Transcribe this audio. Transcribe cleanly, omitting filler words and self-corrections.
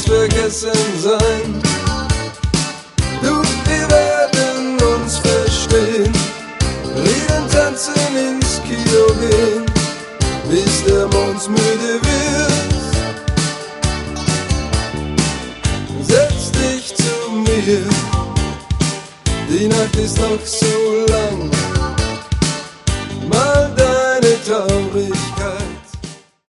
vergessen sein. Du, wir werden uns verstehen, reden, tanzen, ins Kino gehen, bis der Mond müde wird. Setz dich zu mir, die Nacht ist noch so lang.